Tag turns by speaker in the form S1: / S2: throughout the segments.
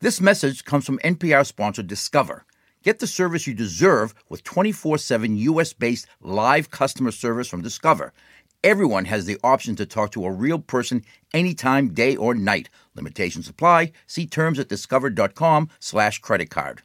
S1: This message comes from NPR sponsor Discover. Get the service you deserve with 24/7 U.S.-based live customer service from Discover. Everyone has the option to talk to a real person anytime, day or night. Limitations apply. See terms at discover.com/creditcard.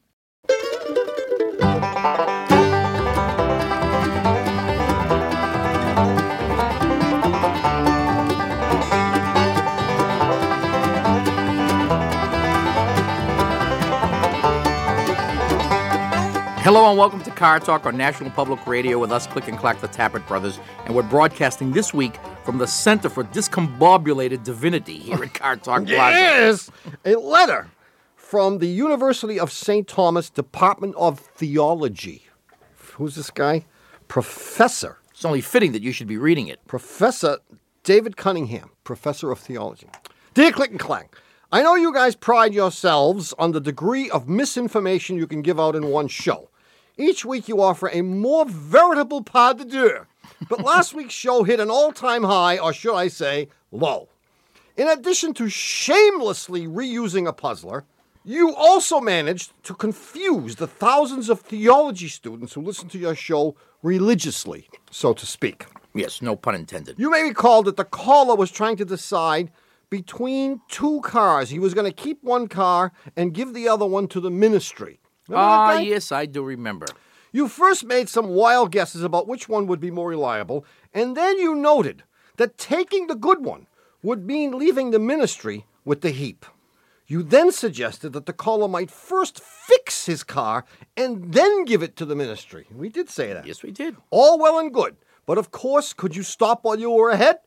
S1: Hello and welcome to Car Talk on National Public Radio with us, Click and Clack, the Tappert Brothers. And we're broadcasting this week from the Center for Discombobulated Divinity here at Car Talk Plaza.
S2: Yes! A letter from the University of St. Thomas Department of Theology. Who's this guy? Professor.
S1: It's only fitting that you should be reading it.
S2: Professor David Cunningham, Professor of Theology. Dear Click and Clack, I know you guys pride yourselves on the degree of misinformation you can give out in one show. Each week you offer a more veritable pas de deux. But last week's show hit an all-time high, or should I say, low. In addition to shamelessly reusing a puzzler, you also managed to confuse the thousands of theology students who listen to your show religiously, so to speak.
S1: Yes, no pun intended.
S2: You may recall that the caller was trying to decide between two cars. He was going to keep one car and give the other one to the ministry.
S1: Yes, I do remember.
S2: You first made some wild guesses about which one would be more reliable, and then you noted that taking the good one would mean leaving the ministry with the heap. You then suggested that the caller might first fix his car and then give it to the ministry. We did say that.
S1: Yes, we did.
S2: All well and good. But of course, could you stop while you were ahead?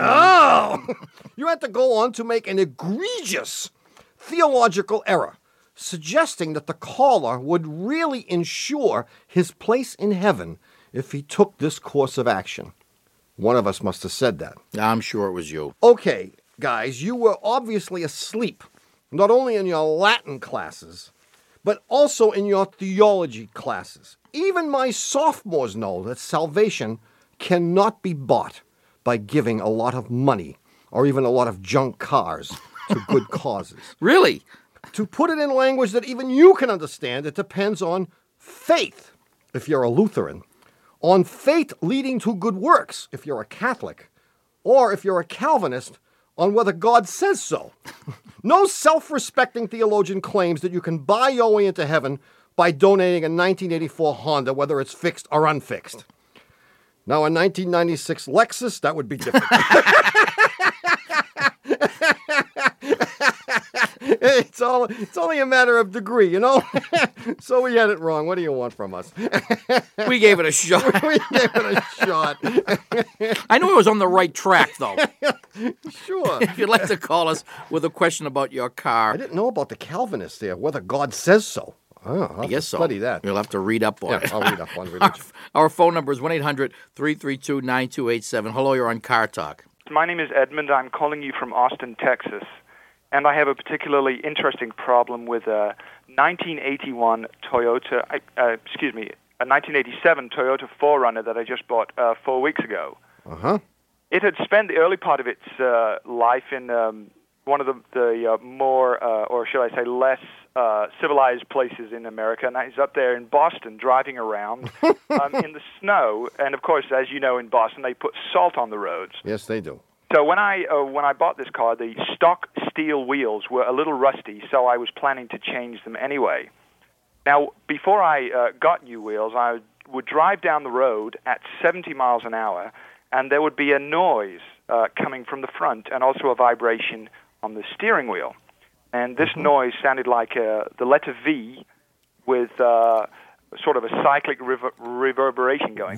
S2: No! You had to go on to make an egregious theological error, suggesting that the caller would really ensure his place in heaven if he took this course of action. One of us must have said that.
S1: I'm sure it was you.
S2: Okay, guys, you were obviously asleep, not only in your Latin classes, but also in your theology classes. Even my sophomores know that salvation cannot be bought by giving a lot of money or even a lot of junk cars to good causes.
S1: Really?
S2: To put it in language that even you can understand, it depends on faith, if you're a Lutheran, on faith leading to good works, if you're a Catholic, or if you're a Calvinist, on whether God says so. No self-respecting theologian claims that you can buy your way into heaven by donating a 1984 Honda, whether it's fixed or unfixed. Now, a 1996 Lexus, that would be different. It's only a matter of degree, you know? So we had it wrong. What do you want from us?
S1: We gave it a shot.
S2: We gave it a shot.
S1: I knew it was on the right track, though.
S2: Sure.
S1: If you'd like to call us with a question about your car.
S2: I didn't know about the Calvinists there, whether God says so. Oh,
S1: I guess so.
S2: Study that.
S1: You'll have to read up on it.
S2: I'll read up on religion.
S1: Our phone number is 1-800-332-9287. Hello, you're on Car Talk.
S3: My name is Edmund. I'm calling you from Austin, Texas. And I have a particularly interesting problem with a 1987 Toyota 4Runner that I just bought 4 weeks ago.
S2: Uh-huh.
S3: It had spent the early part of its life in one of the more, or should I say, less civilized places in America, and that is up there in Boston, driving around in the snow. And of course, as you know, in Boston, they put salt on the roads.
S2: Yes, they do.
S3: So when I bought this car, the stock steel wheels were a little rusty, so I was planning to change them anyway. Now, before I got new wheels, I would drive down the road at 70 miles an hour, and there would be a noise coming from the front and also a vibration on the steering wheel. And this noise sounded like the letter V with sort of a cyclic reverberation going.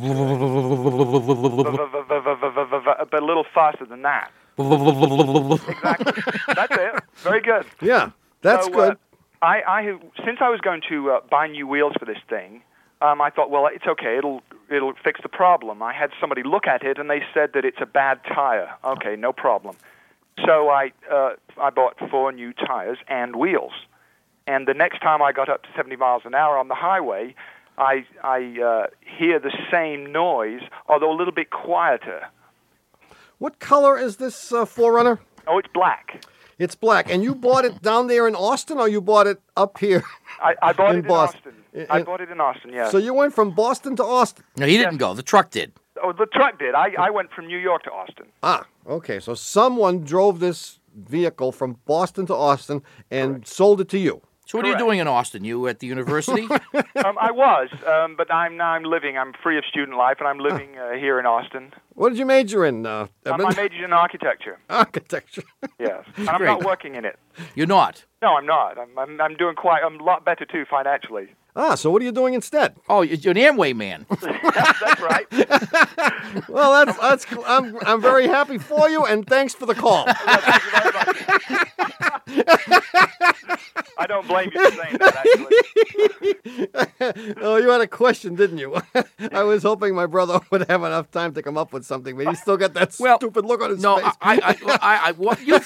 S3: But a little faster than that. Exactly. That's it. Very good.
S2: Yeah, that's good.
S3: Since I was going to buy new wheels for this thing, I thought, well, it's okay. It'll fix the problem. I had somebody look at it, and they said that it's a bad tire. Okay, no problem. So I bought 4 new tires and wheels. And the next time I got up to 70 miles an hour on the highway, I hear the same noise, although a little bit quieter.
S2: What color is this 4Runner?
S3: Oh, it's black.
S2: It's black. And you bought it down there in Austin, or you bought it up here?
S3: I bought it in
S2: Boston.
S3: Austin. I bought it in Austin, yeah.
S2: So you went from Boston to Austin?
S1: No, he didn't go. The truck did.
S3: Oh, the truck did. I went from New York to Austin.
S2: Ah, okay. So someone drove this vehicle from Boston to Austin and sold it to you.
S1: So what are you doing in Austin? You at the university?
S3: I was, but I'm living. I'm free of student life, and I'm living here in Austin.
S2: What did you major in,
S3: I
S2: Edmund?
S3: majored in architecture.
S2: Architecture.
S3: Yes, and I'm
S1: Great.
S3: not working in it.
S1: You're not.
S3: No, I'm not. I'm doing I'm a lot better too financially.
S2: Ah, so what are you doing instead?
S1: Oh, you're an Amway man.
S3: That's right.
S2: Well, that's I'm very happy for you, and thanks for the call.
S3: Thank you very much. I don't blame you for saying that, actually.
S2: Oh, you had a question, didn't you? I was hoping my brother would have enough time to come up with something, but he's still got that stupid look on his
S1: No,
S2: face.
S1: what you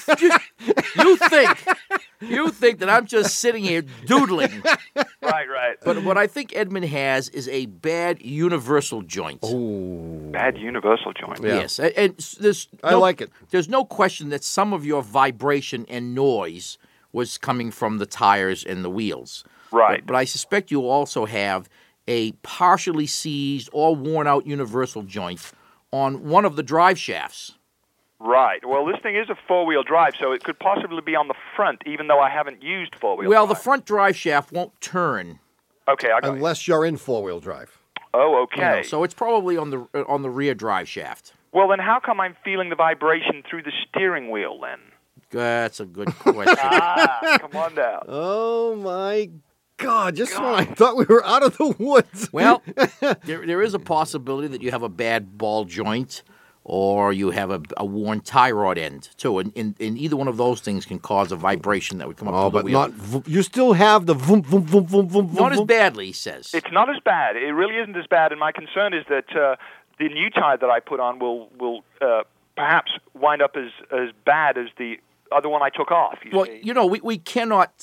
S1: think that I'm just sitting here doodling.
S3: Right.
S1: But what I think Edmund has is a bad universal joint.
S3: Bad universal joint.
S2: Yeah.
S1: Yes, and there's
S2: I like it.
S1: There's no question that some of your vibration and noise was coming from the tires and the wheels.
S3: Right.
S1: But I suspect you also have a partially seized or worn out universal joint on one of the drive shafts.
S3: Right. Well, this thing is a four-wheel drive, so it could possibly be on the front, even though I haven't used four-wheel
S1: Well,
S3: drive.
S1: the front drive shaft won't turn.
S3: Okay, I got it.
S2: Unless you're in four-wheel drive.
S3: Oh,
S1: You know,
S3: okay.
S1: so it's probably on the rear drive shaft.
S3: Well, then how come I'm feeling the vibration through the steering wheel, then?
S1: That's a good question.
S3: Come on down.
S2: Oh, my God. Just when I thought we were out of the woods.
S1: Well, there is a possibility that you have a bad ball joint or you have a worn tie rod end, too. And either one of those things can cause a vibration that would come up
S2: Oh,
S1: through the
S2: but
S1: wheel.
S2: not. You still have the vroom, vroom, vroom, vroom, vroom,
S1: Not as
S2: vroom.
S1: badly, he says.
S3: It's not as bad. It really isn't as bad, and my concern is that the new tire that I put on will perhaps wind up as bad as the other one I took off.
S1: Well,
S3: See?
S1: you know, we cannot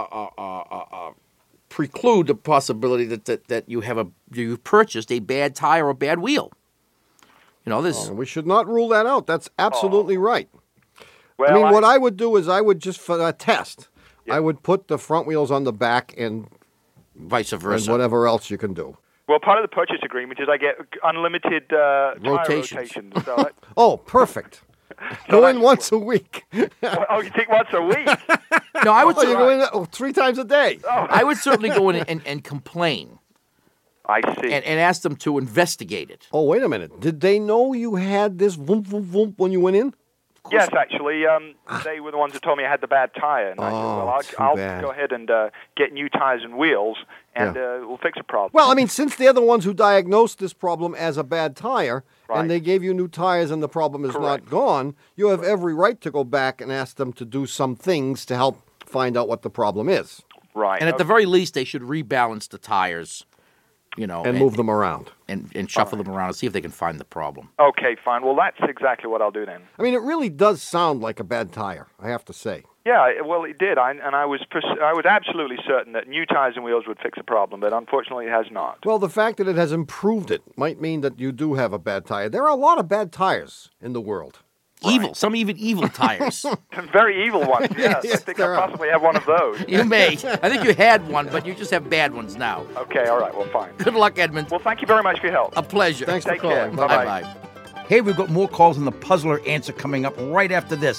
S1: preclude the possibility that you purchased a bad tire or bad wheel. You know, this.
S2: We should not rule that out. That's absolutely right.
S3: Well,
S2: I mean, what I would do is I would just for a test.
S3: Yeah.
S2: I would put the front wheels on the back and
S1: Vice versa.
S2: whatever else you can do.
S3: Well, part of the purchase agreement is I get unlimited tire
S1: Rotations.
S3: rotations. So that,
S2: Oh, perfect. Go in once a week.
S3: oh, you think once a week?
S1: No, I would.
S2: Oh, you go in 3 times a day.
S1: I would certainly go in and complain
S3: I see.
S1: and ask them to investigate it.
S2: Oh, wait a minute. Did they know you had this voom, voom, voom when you went in?
S3: Yes, actually, they were the ones that told me I had the bad tire, and I said, "Well,
S2: too
S3: I'll
S2: bad.
S3: go ahead and get new tires and wheels, and we'll fix the problem."
S2: Well, I mean, since they're the ones who diagnosed this problem as a bad tire,
S3: Right.
S2: and they gave you new tires and the problem is
S3: Correct.
S2: not gone, you have every right to go back and ask them to do some things to help find out what the problem is
S3: right.
S1: And at the very least, they should rebalance the tires, you know,
S2: and move them around.
S1: and shuffle them around and see if they can find the problem.
S3: Okay, fine. Well, that's exactly what I'll do then.
S2: I mean, it really does sound like a bad tire, I have to say.
S3: Yeah, well, it did, I was absolutely certain that new tires and wheels would fix the problem, but unfortunately, it has not.
S2: Well, the fact that it has improved it might mean that you do have a bad tire. There are a lot of bad tires in the world.
S1: Evil, some even evil tires.
S3: Very evil ones. Yes,
S2: Yes,
S3: I think
S2: there
S3: I
S2: are.
S3: possibly have one of those.
S1: You may. I think you had one, but you just have bad ones now.
S3: Okay, all right. Well, fine.
S1: Good luck, Edmund.
S3: Well, thank you very much for your help.
S1: A pleasure.
S2: Thanks for
S3: Take care.
S2: calling.
S3: Bye-bye.
S1: Bye-bye. Hey, we've got more calls on the puzzler answer coming up right after this.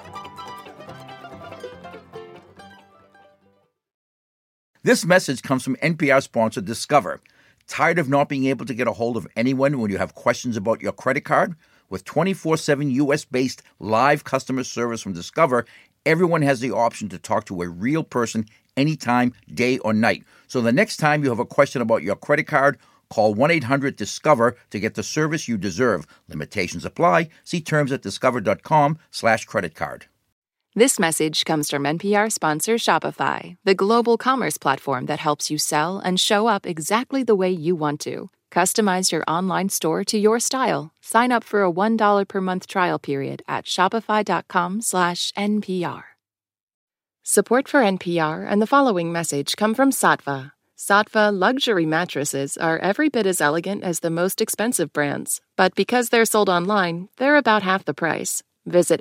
S1: This message comes from NPR sponsor Discover. Tired of not being able to get a hold of anyone when you have questions about your credit card? With 24/7 U.S.-based live customer service from Discover, everyone has the option to talk to a real person anytime, day or night. So the next time you have a question about your credit card, call 1-800-DISCOVER to get the service you deserve. Limitations apply. See terms at discover.com/creditcard.
S4: This message comes from NPR sponsor Shopify, the global commerce platform that helps you sell and show up exactly the way you want to. Customize your online store to your style. Sign up for a $1 per month trial period at shopify.com/NPR. Support for NPR and the following message come from Sattva. Sattva luxury mattresses are every bit as elegant as the most expensive brands, but because they're sold online, they're about half the price. Visit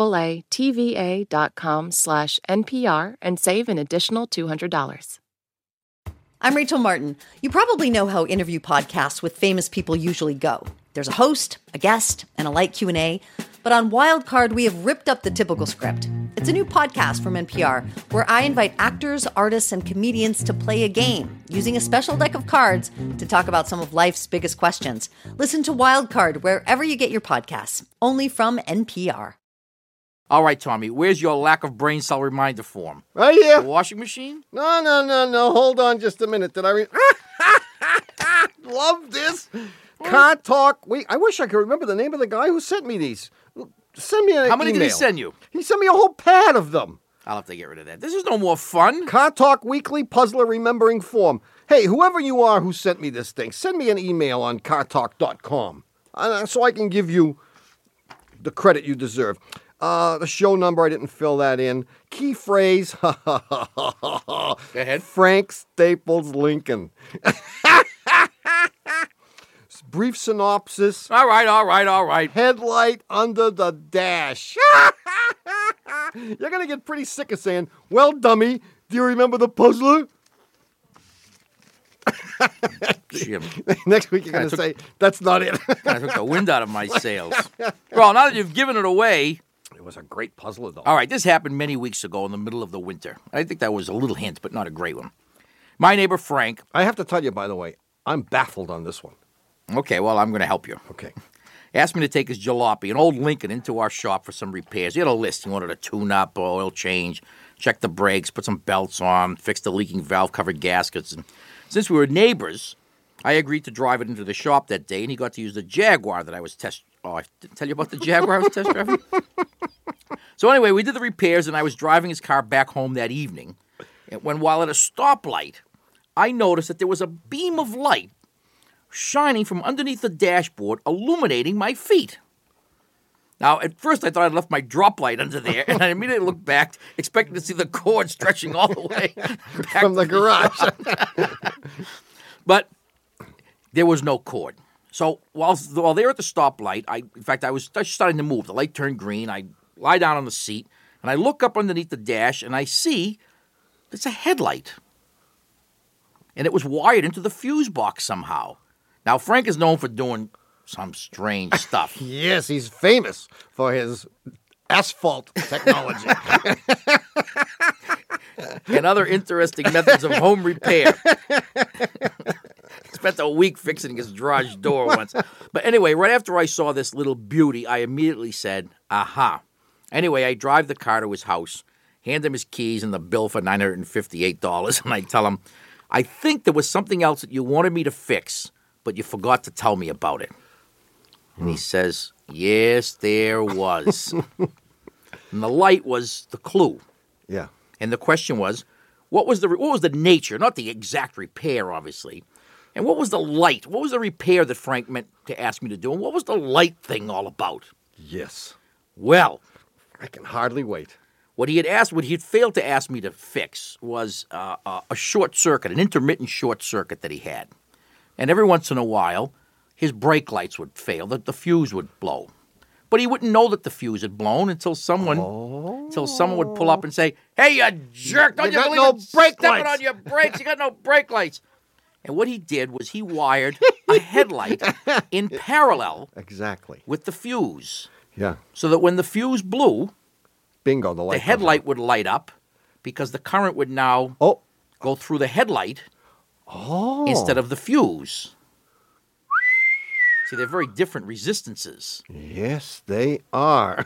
S4: SAATVA.com/NPR and save an additional $200.
S5: I'm Rachel Martin. You probably know how interview podcasts with famous people usually go. There's a host, a guest, and a light Q&A. But on Wildcard, we have ripped up the typical script. It's a new podcast from NPR where I invite actors, artists, and comedians to play a game using a special deck of cards to talk about some of life's biggest questions. Listen to Wildcard wherever you get your podcasts, only from NPR.
S1: All right, Tommy, where's your lack of brain cell reminder form?
S2: Right here.
S1: The washing machine?
S2: No. Hold on just a minute. Did I love this? Car Talk. I wish I could remember the name of the guy who sent me these. Send me an email.
S1: How many did he send you?
S2: He sent me a whole pad of them.
S1: I'll have to get rid of that. This is no more fun.
S2: Car Talk Weekly Puzzler Remembering Form. Hey, whoever you are who sent me this thing, send me an email on cartalk.com so I can give you the credit you deserve. The show number, I didn't fill that in. Key phrase,
S1: Go ahead.
S2: Frank Staples Lincoln. Brief synopsis.
S1: All right.
S2: Headlight under the dash. You're going to get pretty sick of saying, well, dummy, do you remember the puzzler?
S1: Jim.
S2: Next week you're going to say, that's not it.
S1: Kind of took the wind out of my sails. Well, now that you've given it away.
S2: It was a great puzzler, though.
S1: All right, this happened many weeks ago in the middle of the winter. I think that was a little hint, but not a great one. My neighbor Frank.
S2: I have to tell you, by the way, I'm baffled on this one.
S1: Okay, well, I'm going to help you.
S2: Okay.
S1: Asked me to take his jalopy, an old Lincoln, into our shop for some repairs. He had a list. He wanted a tune-up, oil change, check the brakes, put some belts on, fix the leaking valve-covered gaskets. And since we were neighbors, I agreed to drive it into the shop that day, and he got to use the Jaguar that I was I didn't tell you about the Jaguar I was test driving? So anyway, we did the repairs, and I was driving his car back home that evening, when while at a stoplight, I noticed that there was a beam of light shining from underneath the dashboard, illuminating my feet. Now, at first, I thought I'd left my drop light under there, and I immediately looked back, expecting to see the cord stretching all the way back
S2: from the garage.
S1: But there was no cord. So while they were at the stoplight, I was starting to move. The light turned green. I lie down on the seat, and I look up underneath the dash, and I see it's a headlight. And it was wired into the fuse box somehow. Now, Frank is known for doing some strange stuff.
S2: Yes, he's famous for his asphalt technology.
S1: And other interesting methods of home repair. Spent a week fixing his garage door once. But anyway, right after I saw this little beauty, I immediately said, aha. Anyway, I drive the car to his house, hand him his keys and the bill for $958, and I tell him, I think there was something else that you wanted me to fix, but you forgot to tell me about it. And he says, yes, there was. And the light was the clue.
S2: Yeah.
S1: And the question was, what was the nature, not the exact repair, obviously, and what was the light? What was the repair that Frank meant to ask me to do, and what was the light thing all about?
S2: Yes.
S1: Well,
S2: I can hardly wait.
S1: What he had failed to ask me to fix was a short circuit, an intermittent short circuit that he had. And every once in a while, his brake lights would fail, the fuse would blow. But he wouldn't know that the fuse had blown until someone would pull up and say, "Hey, you jerk! Don't you believe
S2: no
S1: it?
S2: brake
S1: Stepping
S2: lights."
S1: on your brakes! You got no brake lights." And what he did was he wired a headlight in parallel
S2: Exactly.
S1: with the fuse,
S2: Yeah.
S1: so that when the fuse blew,
S2: Bingo, the light.
S1: the headlight would light up because the current would now go through the headlight instead of the fuse. See, they're very different resistances.
S2: Yes, they are.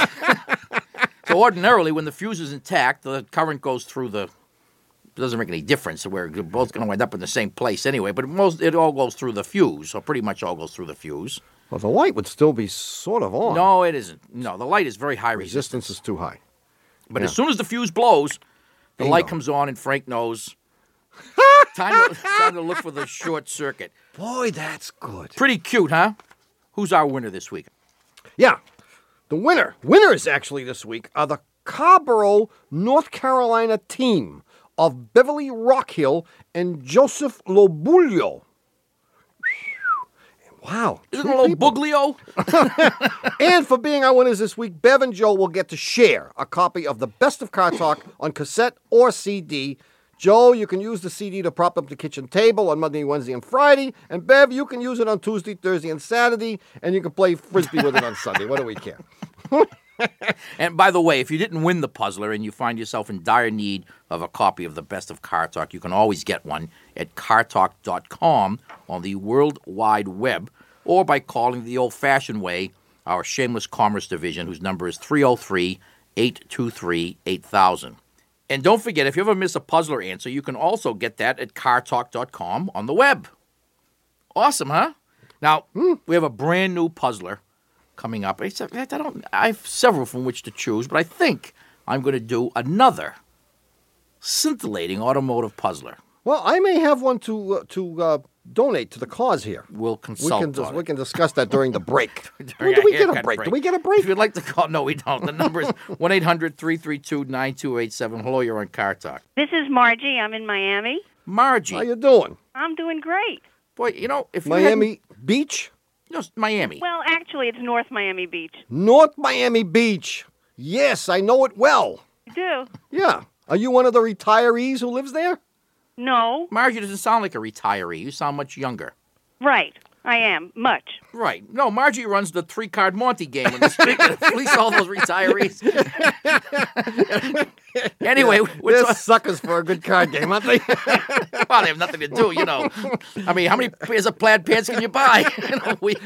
S1: So ordinarily, when the fuse is intact, the current goes through it doesn't make any difference. We're both going to wind up in the same place anyway, but it all goes through the fuse, or pretty much all goes through the fuse.
S2: Well, the light would still be sort of on.
S1: No, it isn't. No, the light is very high
S2: Resistance is too high.
S1: But as soon as the fuse blows, the light comes on, and Frank knows time to look for the short circuit.
S2: Boy, that's good.
S1: Pretty cute, huh? Who's our winner this week?
S2: Yeah. The winners actually this week are the Carborough, North Carolina team of Beverly Rockhill and Joseph Lobulio. Wow.
S1: Isn't it
S2: two
S1: a little
S2: people.
S1: buglio?
S2: And for being our winners this week, Bev and Joe will get to share a copy of the Best of Car Talk on cassette or CD. Joe, you can use the CD to prop up the kitchen table on Monday, Wednesday, and Friday. And Bev, you can use it on Tuesday, Thursday, and Saturday. And you can play Frisbee with it on Sunday. What do we care?
S1: And by the way, if you didn't win the puzzler and you find yourself in dire need of a copy of the Best of Car Talk, you can always get one at cartalk.com on the World Wide Web, or by calling the old-fashioned way, our Shameless Commerce Division, whose number is 303-823-8000. And don't forget, if you ever miss a puzzler answer, you can also get that at cartalk.com on the web. Awesome, huh? Now, we have a brand new puzzler coming up. I have several from which to choose, but I think I'm going to do another scintillating automotive puzzler.
S2: Well, I may have one to donate to the cause here.
S1: We'll consult on
S2: We
S1: it.
S2: can discuss that during the break.
S1: During
S2: Do
S1: our
S2: we get a
S1: haircut
S2: break? Do we get a break?
S1: If you'd like to call, no, we don't. The number is 1-800-332-9287. Hello, you're on Car Talk.
S6: This is Margie. I'm in Miami.
S1: Margie.
S2: How you doing?
S6: I'm doing great.
S1: Boy, you know, if you
S2: Miami Beach?
S1: No, Miami.
S6: Well, actually, it's North Miami Beach.
S2: North Miami Beach. Yes, I know it well.
S6: You do?
S2: Yeah. Are you one of the retirees who lives there?
S6: No.
S1: Margie doesn't sound like a retiree. You sound much younger.
S6: Right. I am. Much.
S1: Right. No, Margie runs the three-card Monte game in the street to fleece all those retirees. Anyway,
S2: They're suckers for a good card game, aren't they?
S1: well, they have nothing to do, you know. I mean, how many pairs of plaid pants can you buy in a week?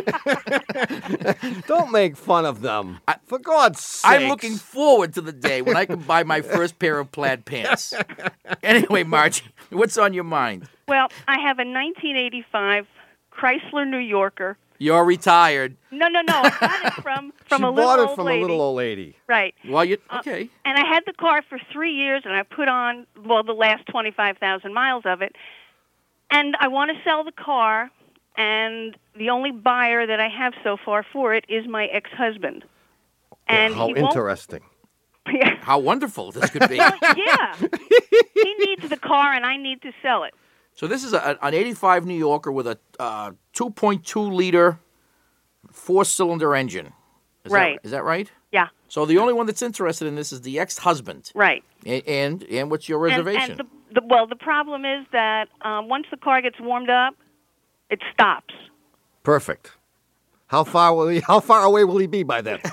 S2: Don't make fun of them. For God's sake.
S1: I'm looking forward to the day when I can buy my first pair of plaid pants. Anyway, Margie, what's on your mind?
S6: Well, I have a 1985 Chrysler New Yorker.
S1: You're retired.
S6: No. I got it from
S2: She
S6: a little
S2: bought it
S6: old
S2: from
S6: lady.
S2: a little old lady.
S6: Right.
S1: Well, you okay.
S6: And I had the car for 3 years, and I put on, the last 25,000 miles of it. And I want to sell the car, and the only buyer that I have so far for it is my ex-husband. And
S2: How
S6: he won't-
S2: interesting.
S1: How wonderful this could be.
S6: Yeah. He needs the car, and I need to sell it.
S1: So this is an 85 New Yorker with a 2.2-liter four-cylinder engine.
S6: Right.
S1: Is that right?
S6: Yeah.
S1: So the only one that's interested in this is the ex-husband.
S6: Right.
S1: And what's your reservation?
S6: And the problem is that once the car gets warmed up, it stops.
S2: Perfect. How far away will he be by then?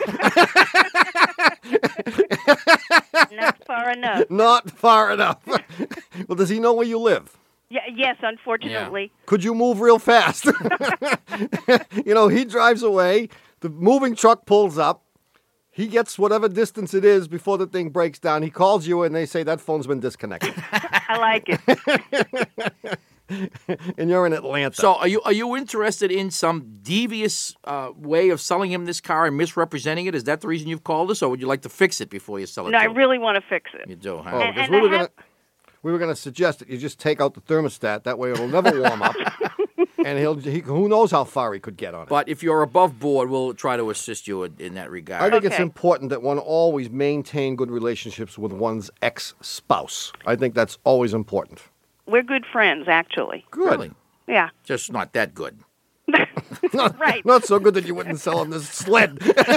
S6: Not far enough.
S2: Not far enough. Well, does he know where you live?
S6: Yes, unfortunately.
S2: Could you move real fast? He drives away. The moving truck pulls up. He gets whatever distance it is before the thing breaks down. He calls you and they say that phone's been disconnected.
S6: I like it.
S2: And you're in Atlanta.
S1: So are you interested in some devious way of selling him this car and misrepresenting it? Is that the reason you've called us, or would you like to fix it before you sell it
S6: No,
S1: to
S6: I
S1: him?
S6: really want to fix it.
S1: You do, huh?
S2: Oh, because
S6: And
S2: we were gonna suggest that you just take out the thermostat. That way it'll never warm up. And who knows how far he could get on it.
S1: But if you're above board, we'll try to assist you in that regard.
S2: I think it's
S6: Okay.
S2: important that one always maintain good relationships with one's ex-spouse. I think that's always important.
S6: We're good friends, actually.
S2: Good.
S1: Really?
S6: Yeah.
S1: Just not that good.
S6: Right.
S2: Not so good that you wouldn't sell him this sled.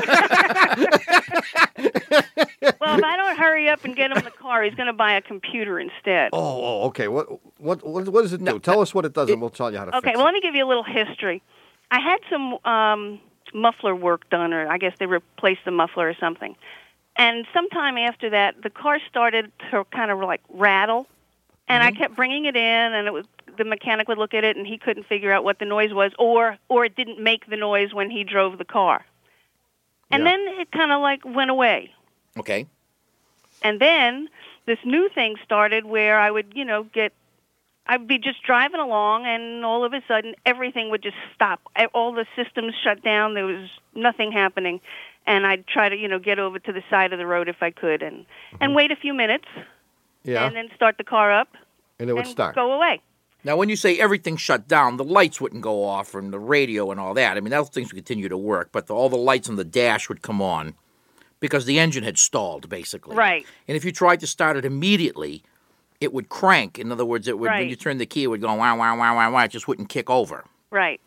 S6: Well, if I don't hurry up and get him the car, he's going to buy a computer instead.
S2: Oh, okay. What does it do? Tell us what it does, and we'll tell you how to
S6: Okay,
S2: fix
S6: well,
S2: it.
S6: let me give you a little history. I had some muffler work done, or I guess they replaced the muffler or something. And sometime after that, the car started to kind of like rattle. And I kept bringing it in, and the mechanic would look at it, and he couldn't figure out what the noise was, or it didn't make the noise when he drove the car. And
S2: Yeah.
S6: then it kind of like went away.
S1: Okay.
S6: And then this new thing started where I would, I'd be just driving along, and all of a sudden, everything would just stop. All the systems shut down. There was nothing happening. And I'd try to, get over to the side of the road if I could and wait a few minutes
S2: Yeah,
S6: and then start the car up
S2: and it would
S6: and
S2: start.
S6: go away.
S1: Now, when you say everything shut down, the lights wouldn't go off and the radio and all that. I mean, those things would continue to work, but all the lights on the dash would come on because the engine had stalled, basically.
S6: Right.
S1: And if you tried to start it immediately, it would crank. In other words, it would when
S6: Right.
S1: you turn the key, it would go wow, wow, wow, wow, wow. It just wouldn't kick over.
S6: Right.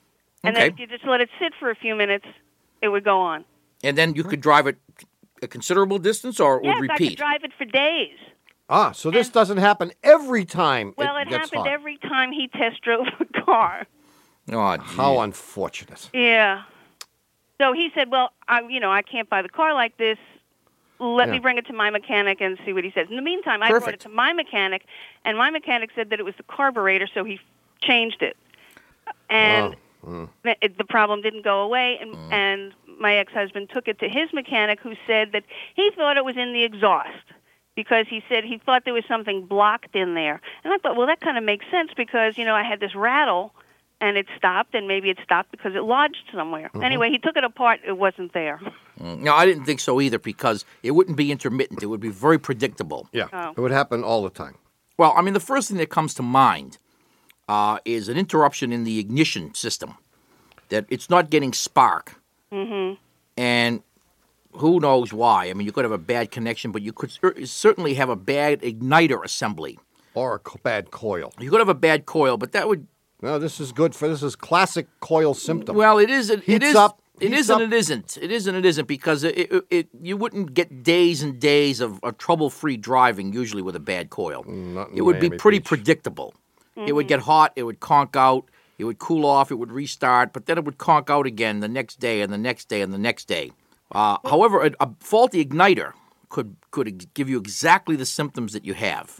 S6: And then if you just let it sit for a few minutes, it would go on.
S1: And then you could drive it a considerable distance, or it would repeat?
S6: Yes, I could drive it for days.
S2: So this doesn't happen every time it gets
S6: happened
S2: hot.
S6: every time he test drove a car.
S1: Oh,
S2: how unfortunate.
S6: Yeah. So he said, well, I can't buy the car like this. Let me bring it to my mechanic and see what he says. In the meantime, I brought it to my mechanic, and my mechanic said that it was the carburetor, so he changed it. And the problem didn't go away, and my ex-husband took it to his mechanic, who said that he thought it was in the exhaust, because he said he thought there was something blocked in there. And I thought, well, that kind of makes sense, because, I had this rattle, and it stopped, and maybe it stopped because it lodged somewhere. Anyway, he took it apart. It wasn't there.
S1: No, I didn't think so either, because it wouldn't be intermittent. It would be very predictable.
S2: Yeah, It would happen all the time.
S1: Well, I mean, the first thing that comes to mind is an interruption in the ignition system, that it's not getting spark. Mm-hmm. And who knows why? I mean, you could have a bad connection, but you could certainly have a bad igniter assembly.
S2: Or a bad coil.
S1: You could have a bad coil, but that would...
S2: No, this is classic coil symptom.
S1: Well, it is. It is.
S2: Up.
S1: It is and it isn't. It is and it isn't, because you wouldn't get days and days of trouble-free driving usually with a bad coil. It would be pretty predictable. Mm-hmm. It would get hot. It would conk out. It would cool off. It would restart, but then it would conk out again the next day and the next day and the next day. However, a faulty igniter could give you exactly the symptoms that you have.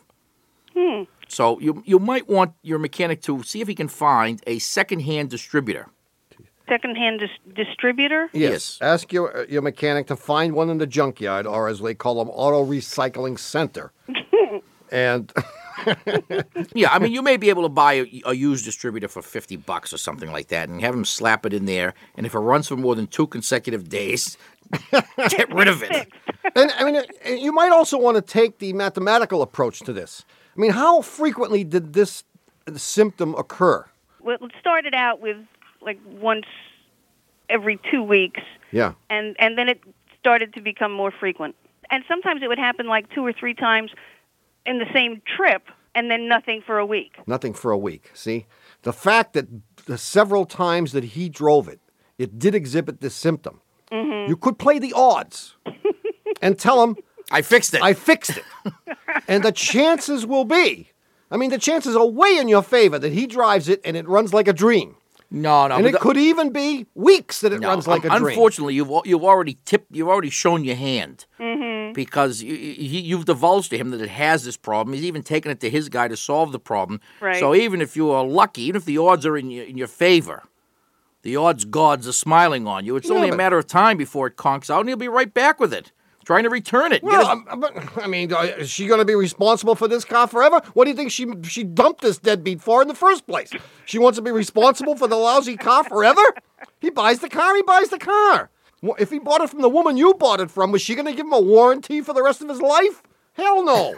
S1: So you might want your mechanic to see if he can find a second-hand distributor.
S6: Second-hand distributor?
S2: Yes. Ask your mechanic to find one in the junkyard, or as they call them, auto recycling center. And
S1: yeah, I mean, you may be able to buy a used distributor for $50 or something like that, and have him slap it in there. And if it runs for more than 2 consecutive days, get rid of it.
S2: And I mean, you might also want to take the mathematical approach to this. I mean, how frequently did this symptom occur?
S6: Well, it started out with like once every 2 weeks.
S2: Yeah.
S6: And then it started to become more frequent. And sometimes it would happen like 2 or 3 times in the same trip, and then nothing for a week.
S2: Nothing for a week. See? The fact that the several times that he drove it, it did exhibit this symptom. Mm-hmm. You could play the odds and tell him,
S1: I fixed it.
S2: I fixed it. And the chances will be, the chances are way in your favor that he drives it and it runs like a dream.
S1: No.
S2: And it could even be weeks that it runs like a dream.
S1: Unfortunately, you've already shown your hand. Mm-hmm. Because you've divulged to him that it has this problem. He's even taken it to his guy to solve the problem.
S6: Right.
S1: So even if you are lucky, even if the odds are in your favor, the odds gods are smiling on you. It's only a matter of time before it conks out, and he'll be right back with it, trying to return it.
S2: Well, is she going to be responsible for this car forever? What do you think she dumped this deadbeat for in the first place? She wants to be responsible for the lousy car forever? He buys the car. If he bought it from the woman you bought it from, was she going to give him a warranty for the rest of his life? Hell no.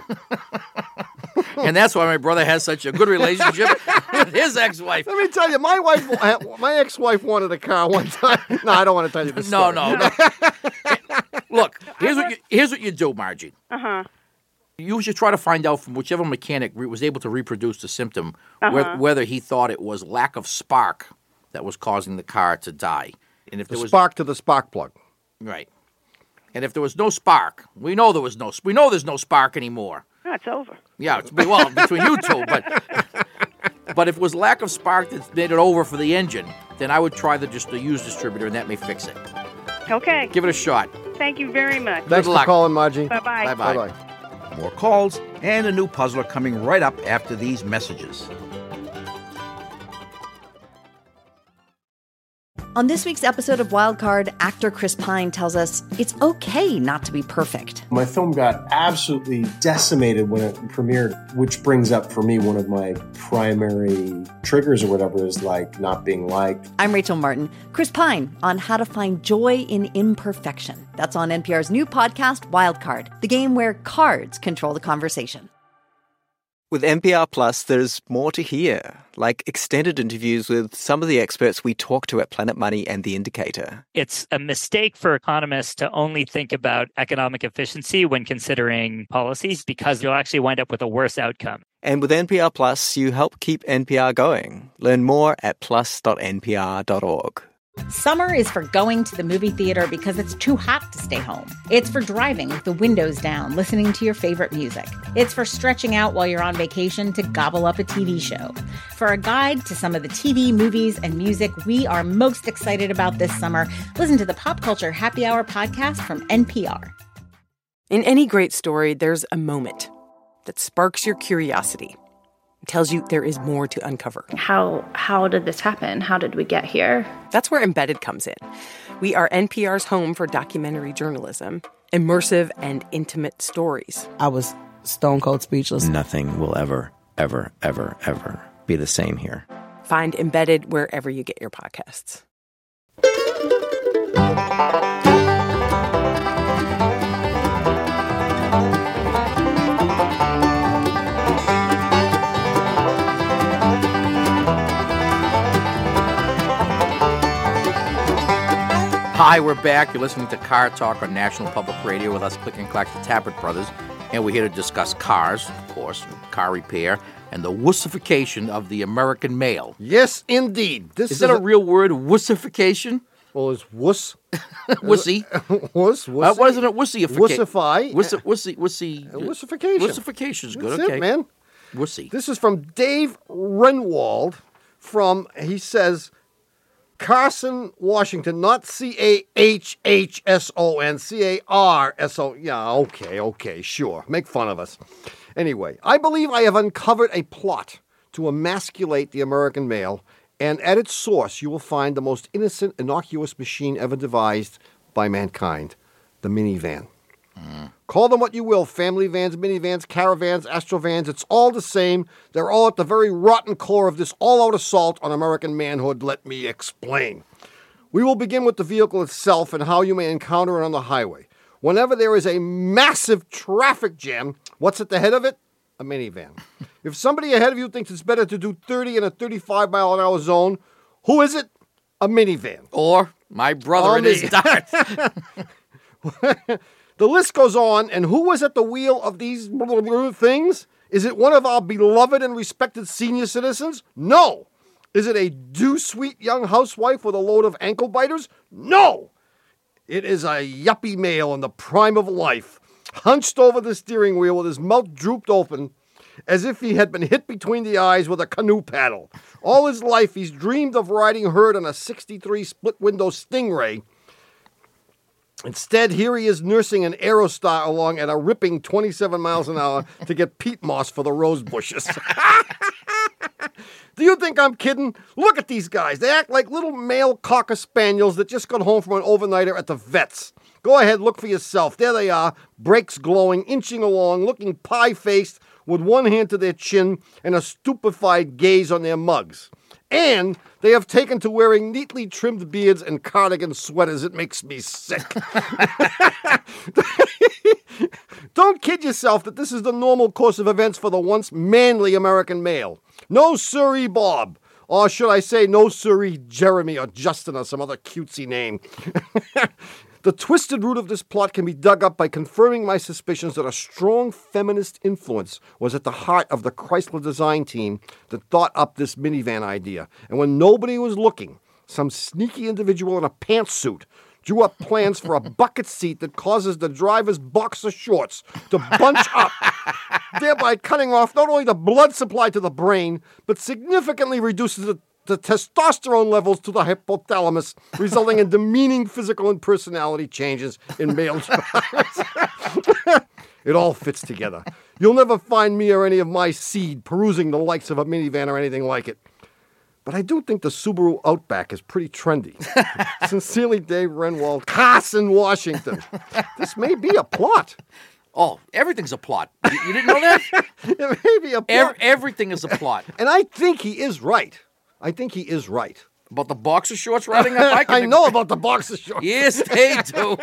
S1: And that's why my brother has such a good relationship with his ex-wife.
S2: Let me tell you, my ex-wife wanted a car one time. No, I don't want to tell you this story.
S1: No. Look, here's what you do, Margie.
S6: Uh-huh.
S1: You should try to find out from whichever mechanic was able to reproduce the symptom, whether he thought it was lack of spark that was causing the car to die. And if there was
S2: spark to the spark plug.
S1: Right. And if there was no spark, we know there's no spark anymore.
S6: No, it's over.
S1: Yeah, between you two, but if it was lack of spark that made it over for the engine, then I would try the used distributor, and that may fix it.
S6: Okay.
S1: Give it a shot.
S6: Thank you very much.
S2: Thanks for calling, Margie.
S6: Bye-bye.
S2: Bye-bye.
S1: More calls and a new puzzler coming right up after these messages.
S5: On this week's episode of Wildcard, actor Chris Pine tells us it's okay not to be perfect.
S7: My film got absolutely decimated when it premiered, which brings up for me one of my primary triggers or whatever is like not being liked.
S5: I'm Rachel Martin. Chris Pine on how to find joy in imperfection. That's on NPR's new podcast, Wildcard, the game where cards control the conversation.
S8: With NPR Plus, there's more to hear, like extended interviews with some of the experts we talk to at Planet Money and The Indicator.
S9: It's a mistake for economists to only think about economic efficiency when considering policies because you'll actually wind up with a worse outcome.
S8: And with NPR Plus, you help keep NPR going. Learn more at plus.npr.org.
S10: Summer is for going to the movie theater because it's too hot to stay home. It's for driving with the windows down, listening to your favorite music. It's for stretching out while you're on vacation to gobble up a TV show. For a guide to some of the TV, movies, and music we are most excited about this summer, listen to the Pop Culture Happy Hour podcast from NPR.
S11: In any great story, there's a moment that sparks your curiosity. It tells you there is more to uncover.
S12: How did this happen? How did we get here?
S11: That's where Embedded comes in. We are NPR's home for documentary journalism, immersive and intimate stories.
S13: I was stone cold speechless.
S14: Nothing will ever, ever, ever, ever be the same here.
S11: Find Embedded wherever you get your podcasts.
S1: Hi, we're back. You're listening to Car Talk on National Public Radio with us, Click and Clack, the Tappert Brothers. And we're here to discuss cars, of course, car repair, and the wussification of the American male.
S2: Yes, indeed.
S1: Is that a real word, wussification?
S2: Well, it's wuss.
S1: Wussy.
S2: Wussy.
S1: What isn't it?
S2: Wussify.
S1: Wussy.
S2: Wussification.
S1: Wussification's good.
S2: That's
S1: okay.
S2: it, man.
S1: Wussy.
S2: This is from Dave Renwald he says, Carson, Washington, not C-A-H-H-S-O-N, C-A-R-S-O. Yeah, okay, sure. Make fun of us. Anyway, I believe I have uncovered a plot to emasculate the American male, and at its source you will find the most innocent, innocuous machine ever devised by mankind, the minivan. Call them what you will, family vans, minivans, caravans, astrovans, it's all the same. They're all at the very rotten core of this all-out assault on American manhood. Let me explain. We will begin with the vehicle itself and how you may encounter it on the highway. Whenever there is a massive traffic jam, what's at the head of it? A minivan. If somebody ahead of you thinks it's better to do 30 in a 35-mile-an-hour zone, who is it? A minivan.
S1: Or my brother in his darts.
S2: The list goes on, and who was at the wheel of these things? Is it one of our beloved and respected senior citizens? No. Is it a dew-sweet young housewife with a load of ankle biters? No. It is a yuppie male in the prime of life, hunched over the steering wheel with his mouth drooped open, as if he had been hit between the eyes with a canoe paddle. All his life, he's dreamed of riding herd on a 63 split-window Stingray. Instead, here he is nursing an Aerostar along at a ripping 27 miles an hour to get peat moss for the rose bushes. Do you think I'm kidding? Look at these guys. They act like little male Cocker Spaniels that just got home from an overnighter at the vet's. Go ahead, look for yourself. There they are, brakes glowing, inching along, looking pie-faced with one hand to their chin and a stupefied gaze on their mugs. And they have taken to wearing neatly trimmed beards and cardigan sweaters. It makes me sick. Don't kid yourself that this is the normal course of events for the once manly American male. No siree Bob. Or should I say no siree Jeremy or Justin or some other cutesy name. The twisted root of this plot can be dug up by confirming my suspicions that a strong feminist influence was at the heart of the Chrysler design team that thought up this minivan idea. And when nobody was looking, some sneaky individual in a pantsuit drew up plans for a bucket seat that causes the driver's boxer shorts to bunch up, thereby cutting off not only the blood supply to the brain, but significantly reduces the testosterone levels to the hypothalamus, resulting in demeaning physical and personality changes in male drivers. It all fits together. You'll never find me or any of my seed perusing the likes of a minivan or anything like it. But I do think the Subaru Outback is pretty trendy. Sincerely, Dave Renwald, Carson, Washington. This may be a plot.
S1: Oh, everything's a plot. You didn't know that?
S2: It may be a plot.
S1: Everything is a plot.
S2: And I think he is right.
S1: About the boxer shorts riding that bike?
S2: I know about the boxer shorts.
S1: Yes, they do.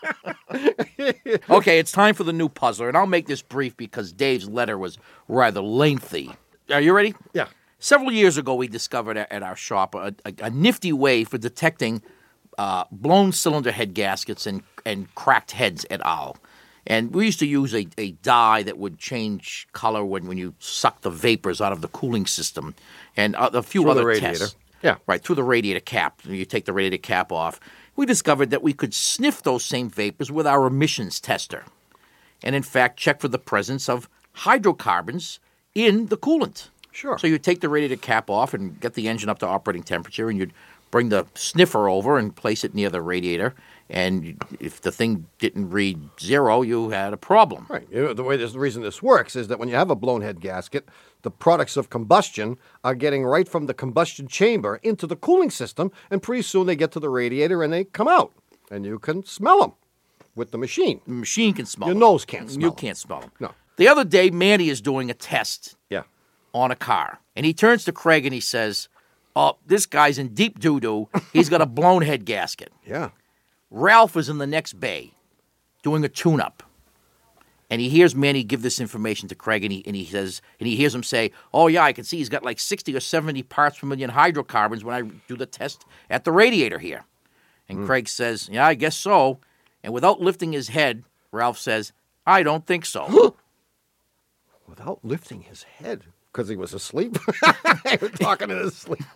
S1: Okay, it's time for the new puzzler, and I'll make this brief because Dave's letter was rather lengthy. Are you ready?
S2: Yeah.
S1: Several years ago, we discovered at our shop a nifty way for detecting blown cylinder head gaskets and cracked heads et al. And we used to use a dye that would change color when you suck the vapors out of the cooling system and a few
S2: Through
S1: other
S2: the radiator.
S1: tests.
S2: Yeah.
S1: Right, through the radiator cap. You take the radiator cap off. We discovered that we could sniff those same vapors with our emissions tester and, in fact, check for the presence of hydrocarbons in the coolant.
S2: Sure.
S1: So you take the radiator cap off and get the engine up to operating temperature, and you'd bring the sniffer over and place it near the radiator. And if the thing didn't read 0, you had a problem.
S2: Right. The reason this works is that when you have a blown head gasket, the products of combustion are getting right from the combustion chamber into the cooling system, and pretty soon they get to the radiator and they come out, and you can smell them with the machine.
S1: The machine can smell
S2: Your
S1: them.
S2: nose can't smell
S1: You
S2: them.
S1: can't smell them.
S2: No.
S1: The other day, Manny is doing a test
S2: Yeah.
S1: on a car, and he turns to Craig and he says, "Oh, this guy's in deep doo-doo. He's got a blown head gasket."
S2: Yeah.
S1: Ralph is in the next bay doing a tune-up, and he hears Manny give this information to Craig, and he hears him say, "Oh yeah, I can see he's got like 60 or 70 parts per million hydrocarbons when I do the test at the radiator here." And Craig says, "Yeah, I guess so." And without lifting his head, Ralph says, "I don't think so."
S2: Without lifting his head, because he was asleep. They were talking in his sleep.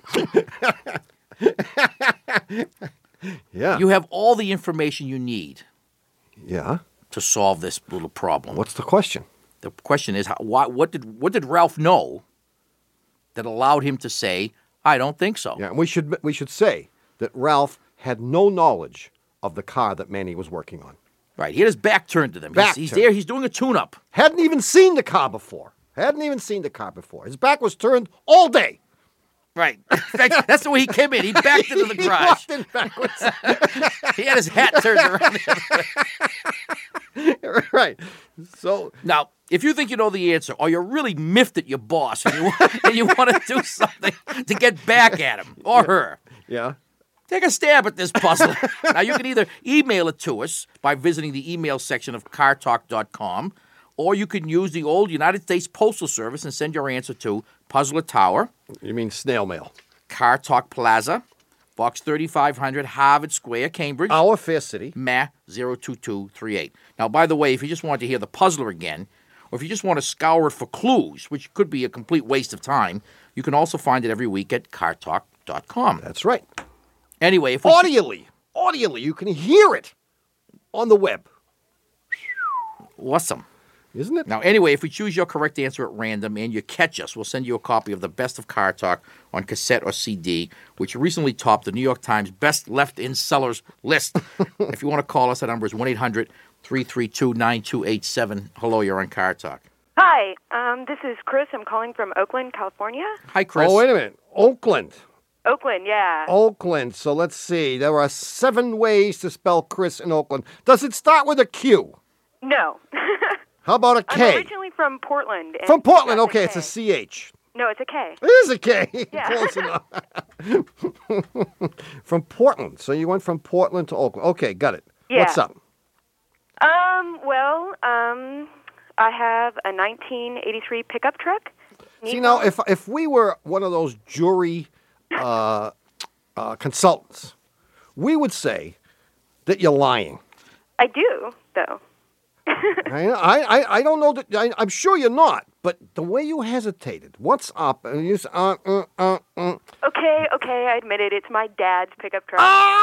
S2: Yeah.
S1: You have all the information you need
S2: Yeah.
S1: to solve this little problem.
S2: What's the question?
S1: The question is, what did Ralph know that allowed him to say, "I don't think so"?
S2: Yeah, and we should say that Ralph had no knowledge of the car that Manny was working on.
S1: Right. He had his back turned to them. He's
S2: turned.
S1: there. He's doing a tune-up.
S2: Hadn't even seen the car before. His back was turned all day.
S1: Right. That's the way he came in. He backed into the garage.
S2: He walked in backwards.
S1: He had his hat turned around the other way.
S2: Right. So
S1: now, if you think you know the answer, or you're really miffed at your boss and you want to do something to get back at him or her,
S2: yeah.
S1: take a stab at this puzzle. Now, you can either email it to us by visiting the email section of cartalk.com, or you can use the old United States Postal Service and send your answer to Puzzler Tower.
S2: You mean snail mail?
S1: Car Talk Plaza, Box 3500, Harvard Square, Cambridge.
S2: Our fair city.
S1: MA 02238. Now, by the way, if you just want to hear the puzzler again, or if you just want to scour it for clues, which could be a complete waste of time, you can also find it every week at cartalk.com.
S2: That's right.
S1: Anyway, if
S2: Audially, you can hear it on the web.
S1: Awesome.
S2: Isn't it?
S1: Now, anyway, if we choose your correct answer at random and you catch us, we'll send you a copy of the Best of Car Talk on cassette or CD, which recently topped the New York Times Best Left-In Sellers list. If you want to call us, our number is 1-800-332-9287. Hello, you're on Car Talk.
S15: Hi, this is Chris. I'm calling from Oakland, California.
S1: Hi, Chris.
S2: Oh, wait a minute. Oakland.
S15: Oakland, yeah.
S2: Oakland. So let's see. There are 7 ways to spell Chris in Oakland. Does it start with a Q?
S15: No.
S2: How about a K?
S15: I'm originally from Portland. and
S2: From Portland.
S15: that's
S2: Okay,
S15: a
S2: it's a
S15: K.
S2: CH.
S15: No, it's a K.
S2: It is a K.
S15: Yeah.
S2: Close enough. From Portland. So you went from Portland to Oakland. Okay, got it.
S15: Yeah.
S2: What's up?
S15: I have a 1983 pickup truck.
S2: See, now, if we were one of those jury consultants, we would say that you're lying.
S15: I do, though.
S2: I don't know that. I'm sure you're not, but the way you hesitated, what's up? And you say,
S15: Okay, I admit it. It's my dad's pickup truck.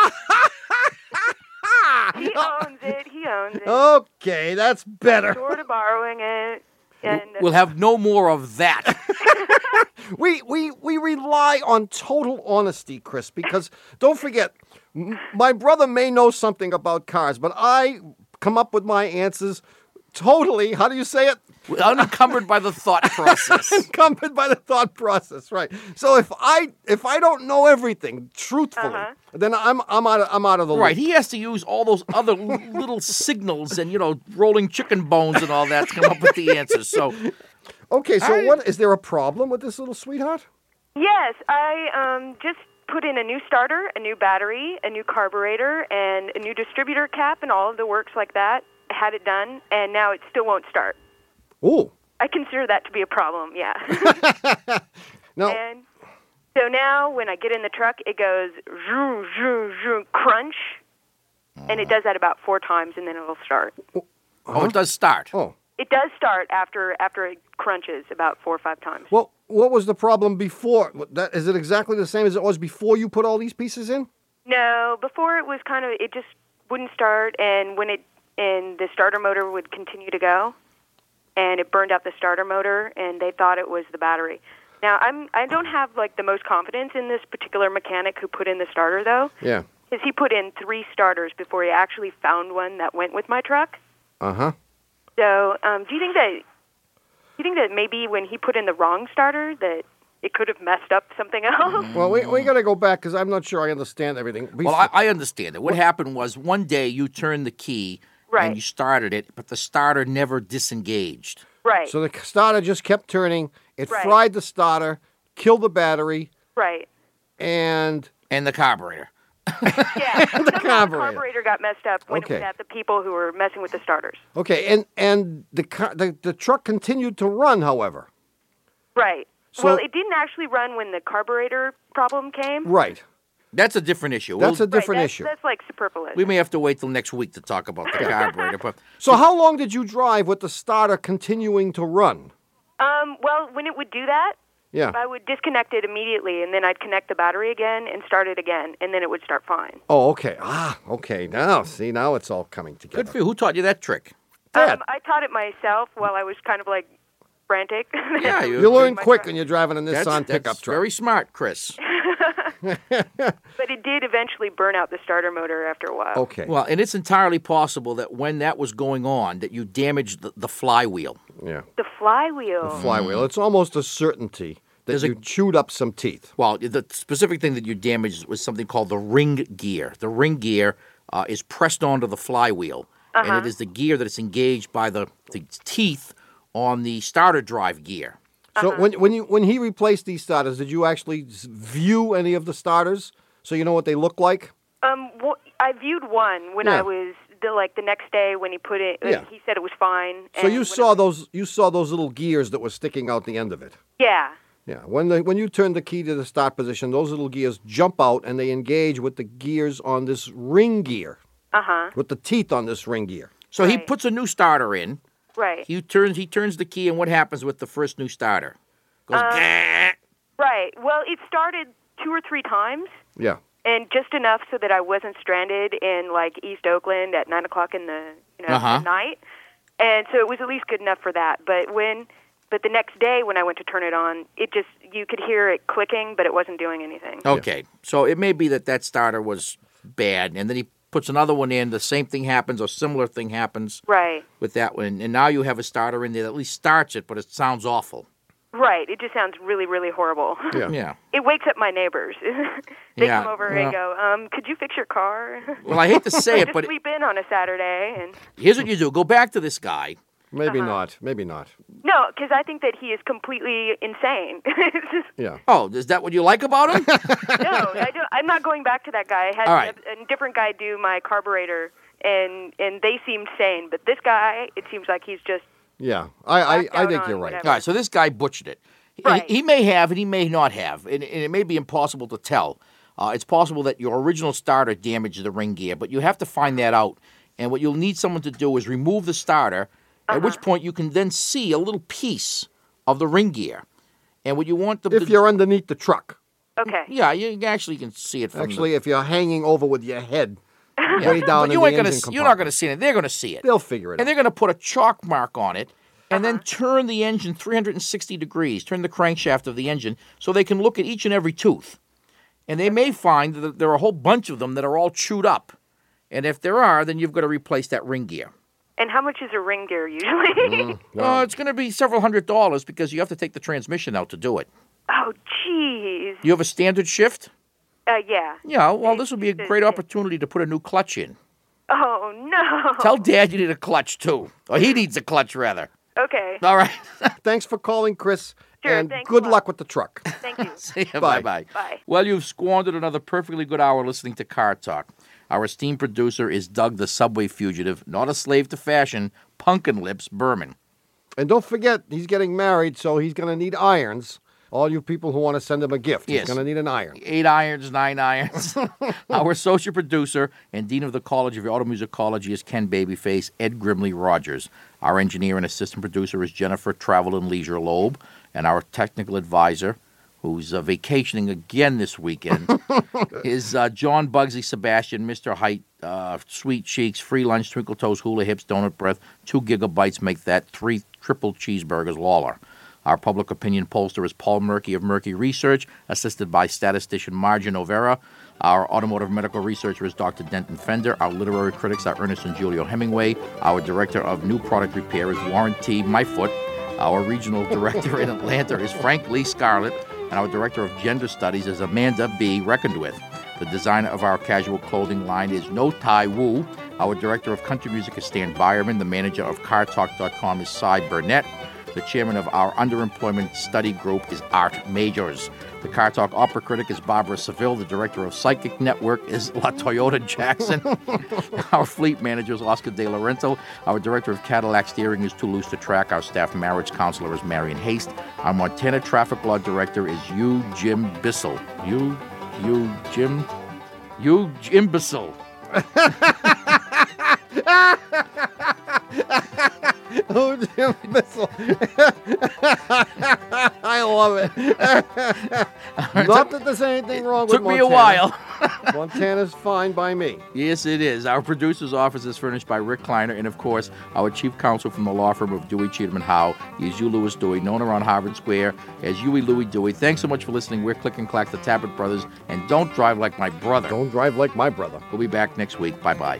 S15: He owns it.
S2: Okay, that's better.
S15: Short of borrowing it. And
S1: We'll have no more of that.
S2: We rely on total honesty, Chris, because don't forget, my brother may know something about cars, but I come up with my answers totally, how do you say it?
S1: Unencumbered by the thought process.
S2: Unencumbered by the thought process, right. So if I don't know everything truthfully, then I'm out of the loop.
S1: Right, he has to use all those other little signals and, rolling chicken bones and all that to come up with the answers. So,
S2: okay, so what is there a problem with this little sweetheart?
S15: Yes, I just put in a new starter, a new battery, a new carburetor, and a new distributor cap, and all of the works like that. Had it done, and now it still won't start.
S2: Ooh.
S15: I consider that to be a problem, yeah.
S2: No.
S15: And so now when I get in the truck, it goes zoom, zoom, zoom, crunch, and it does that about 4 times, and then it'll start.
S1: Oh, it does start.
S2: Oh.
S15: It does start after it crunches about 4 or 5 times.
S2: Well, what was the problem before? Is it exactly the same as it was before you put all these pieces in?
S15: No, before it was it just wouldn't start, and and the starter motor would continue to go, and it burned out the starter motor, and they thought it was the battery. Now, I don't have the most confidence in this particular mechanic who put in the starter, though.
S2: Yeah.
S15: Because he put in 3 starters before he actually found one that went with my truck.
S2: Uh-huh.
S15: So, do you think that maybe when he put in the wrong starter that it could have messed up something else?
S2: Well, we got to go back because I'm not sure I understand everything.
S1: Well, I understand it. What happened was one day you turned the key and you started it, but the starter never disengaged.
S15: Right.
S2: So the starter just kept turning. It fried the starter, killed the battery.
S15: Right.
S2: And
S1: the carburetor.
S15: Yeah.
S2: And the carburetor.
S15: The carburetor got messed up when it was at the people who were messing with the starters.
S2: Okay, and the truck continued to run, however.
S15: Right.
S2: So-
S15: Well, it didn't actually run when the carburetor problem came.
S2: Right.
S1: That's a different issue.
S2: That's a different issue.
S15: That's superfluous.
S1: We may have to wait till next week to talk about the carburetor. But
S2: So how long did you drive with the starter continuing to run?
S15: Well, when it would do that,
S2: Yeah.
S15: I would disconnect it immediately, and then I'd connect the battery again and start it again, and then it would start fine.
S2: Oh, okay. Okay. Now it's all coming together.
S1: Good for you. Who taught you that trick?
S2: Dad.
S15: I taught it myself while I was kind of frantic.
S1: Yeah,
S2: you learn quick when you're driving a Nissan pickup
S1: that's
S2: truck.
S1: Very smart, Chris.
S15: But it did eventually burn out the starter motor after a while.
S2: Okay.
S1: Well, and it's entirely possible that when that was going on, that you damaged the flywheel.
S2: Yeah.
S15: The flywheel.
S2: The flywheel. It's almost a certainty that you chewed up some teeth.
S1: Well, the specific thing that you damaged was something called the ring gear. The ring gear is pressed onto the flywheel, and it is the gear that is engaged by the teeth on the starter drive gear.
S2: So when he replaced these starters, did you actually view any of the starters so you know what they look like?
S15: Well, I viewed one when I was the next day when he put it. He said it was fine.
S2: So you saw those little gears that were sticking out the end of it.
S15: Yeah.
S2: Yeah. When you turn the key to the start position, those little gears jump out and they engage with the gears on this ring gear.
S15: Uh-huh.
S2: With the teeth on this ring gear.
S1: So he puts a new starter in.
S15: Right.
S1: He turns the key, and what happens with the first new starter? Goes
S15: right. Well, it started 2 or 3 times.
S2: Yeah.
S15: And just enough so that I wasn't stranded in East Oakland at 9 o'clock in the at night. And so it was at least good enough for that. But the next day when I went to turn it on, you could hear it clicking, but it wasn't doing anything.
S1: Okay. So it may be that starter was bad, and then he puts another one in, the same thing happens or similar thing happens with that one. And now you have a starter in there that at least starts it, but it sounds awful.
S15: Right. It just sounds really, really horrible.
S1: Yeah.
S15: It wakes up my neighbors. They come over and go, could you fix your car?
S1: Well, I hate to say it, but...
S15: Just sleep in on a Saturday. And
S1: here's what you do. Go back to this guy.
S2: Maybe not. Maybe not.
S15: No, because I think that he is completely insane.
S2: Yeah.
S1: Oh, is that what you like about him?
S15: No, I'm not going back to that guy. I had a different guy do my carburetor, and they seemed sane. But this guy, it seems like he's just...
S2: Yeah, I think you're right.
S1: All right, so this guy butchered it.
S15: Right.
S1: He may have and he may not have, and it may be impossible to tell. It's possible that your original starter damaged the ring gear, but you have to find that out. And what you'll need someone to do is remove the starter, at which point you can then see a little piece of the ring gear. And what you want them
S2: if you're underneath the truck.
S15: Okay.
S1: Yeah, you actually can see it from
S2: if you're hanging over with your head way down in the engine compartment.
S1: You're not going to see it. They're going to see it.
S2: They'll figure it out.
S1: And they're going to put a chalk mark on it and then turn the engine 360 degrees, turn the crankshaft of the engine so they can look at each and every tooth. And they may find that there are a whole bunch of them that are all chewed up. And if there are, then you've got to replace that ring gear.
S15: And how much is a ring gear usually?
S1: It's going to be several $100s because you have to take the transmission out to do it.
S15: Oh, jeez.
S1: You have a standard shift?
S15: Yeah.
S1: Yeah, well, this would be a great opportunity to put a new clutch in.
S15: Oh, no.
S1: Tell Dad you need a clutch, too. Or he needs a clutch, rather.
S15: Okay.
S1: All right.
S2: Thanks for calling, Chris.
S15: Sure,
S2: and
S15: thanks
S2: good
S15: a lot.
S2: luck with the truck.
S15: Thank you.
S1: See ya,
S2: Bye.
S1: bye-bye.
S15: Bye.
S1: Well, you've squandered another perfectly good hour listening to Car Talk. Our esteemed producer is Doug the Subway Fugitive, not a slave to fashion, Pumpkin Lips Berman.
S2: And don't forget, he's getting married, so he's going to need irons. All you people who want to send him a gift,
S1: Yes.
S2: he's going to need an iron.
S1: 8 irons, 9 irons. Our associate producer and dean of the College of Automusicology is Ken Babyface, Ed Grimley Rogers. Our engineer and assistant producer is Jennifer Travel and Leisure Loeb. And our technical advisor, who's vacationing again this weekend, is John Bugsy Sebastian, Mr. Height, Sweet Cheeks, Free Lunch, Twinkle Toes, Hula Hips, Donut Breath, 2 gigabytes make that 3 triple cheeseburgers, Lawler. Our public opinion pollster is Paul Murky of Murky Research, assisted by statistician Margin Overa. Our automotive medical researcher is Dr. Denton Fender. Our literary critics are Ernest and Julio Hemingway. Our director of new product repair is Warren T. Myfoot. Our regional director in Atlanta is Frank Lee Scarlett. And our director of gender studies is Amanda B. Reckoned with. The designer of our casual clothing line is No Tai Wu. Our director of country music is Stan Byerman. The manager of CarTalk.com is Cy Burnett. The chairman of our underemployment study group is Art Majors. The Car Talk opera critic is Barbara Seville. The director of Psychic Network is La Toyota Jackson. Our fleet manager is Oscar De Laurento. Our director of Cadillac Steering is Too Loose to Track. Our staff marriage counselor is Marion Haste. Our Montana traffic law director is Jim Bissell. You imbecile.
S2: Oh, Jim Bissell. I love it. Not that there's anything wrong with Montana.
S1: Took me a while.
S2: Montana's fine by me.
S1: Yes, it is. Our producer's office is furnished by Rick Kleiner, and of course, our chief counsel from the law firm of Dewey, Cheatham & Howe is Hugh Lewis Dewey, known around Harvard Square as Huey Louie Dewey. Thanks so much for listening. We're Click and Clack, the Tappet Brothers, and don't drive like my brother.
S2: Don't drive like my brother.
S1: We'll be back next week. Bye-bye.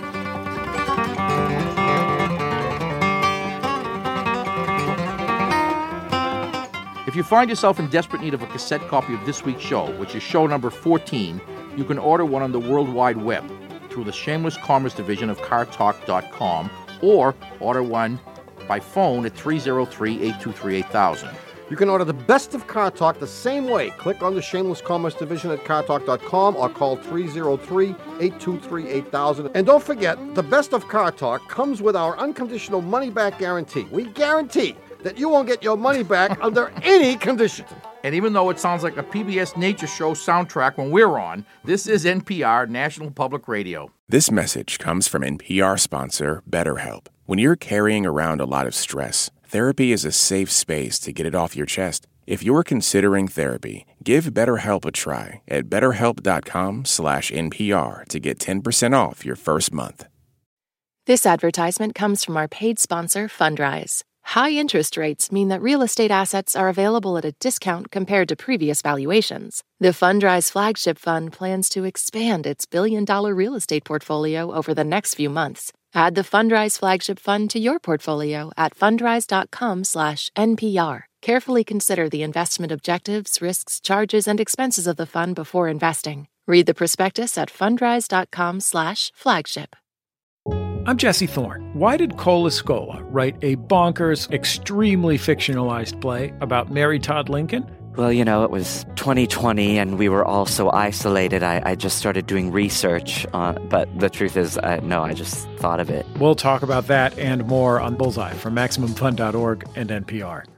S1: If you find yourself in desperate need of a cassette copy of this week's show, which is show number 14, you can order one on the World Wide Web through the Shameless Commerce division of CarTalk.com or order one by phone at 303-823-8000.
S2: You can order the best of Car Talk the same way. Click on the Shameless Commerce division at CarTalk.com or call 303-823-8000. And don't forget, the best of Car Talk comes with our unconditional money-back guarantee. We guarantee that you won't get your money back under any condition.
S1: And even though it sounds like a PBS Nature Show soundtrack when we're on, this is NPR, National Public Radio.
S16: This message comes from NPR sponsor BetterHelp. When you're carrying around a lot of stress, therapy is a safe space to get it off your chest. If you're considering therapy, give BetterHelp a try at BetterHelp.com/NPR to get 10% off your first month.
S4: This advertisement comes from our paid sponsor, Fundrise. High interest rates mean that real estate assets are available at a discount compared to previous valuations. The Fundrise Flagship Fund plans to expand its billion-dollar real estate portfolio over the next few months. Add the Fundrise Flagship Fund to your portfolio at fundrise.com/NPR. Carefully consider the investment objectives, risks, charges, and expenses of the fund before investing. Read the prospectus at fundrise.com/flagship.
S17: I'm Jesse Thorne. Why did Cole Escola write a bonkers, extremely fictionalized play about Mary Todd Lincoln?
S18: Well, you know, it was 2020 and we were all so isolated. I just started doing research, but the truth is, no, I just thought of it.
S17: We'll talk about that and more on Bullseye from MaximumFun.org and NPR.